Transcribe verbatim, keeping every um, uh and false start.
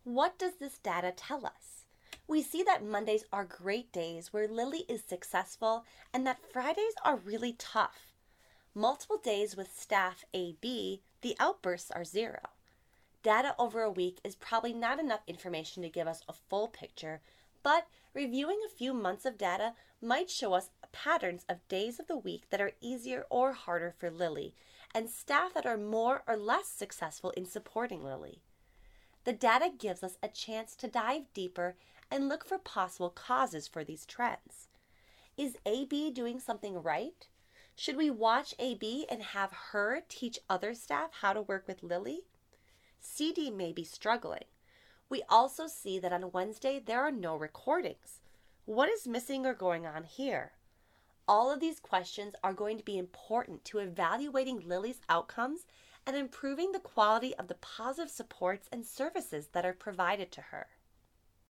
What does this data tell us? We see that Mondays are great days where Lily is successful and that Fridays are really tough. Multiple days with staff A B, the outbursts are zero. Data over a week is probably not enough information to give us a full picture, but reviewing a few months of data might show us patterns of days of the week that are easier or harder for Lily, and staff that are more or less successful in supporting Lily. The data gives us a chance to dive deeper and look for possible causes for these trends. Is A B doing something right? Should we watch A B and have her teach other staff how to work with Lily? C D may be struggling. We also see that on Wednesday there are no recordings. What is missing or going on here? All of these questions are going to be important to evaluating Lily's outcomes and improving the quality of the positive supports and services that are provided to her.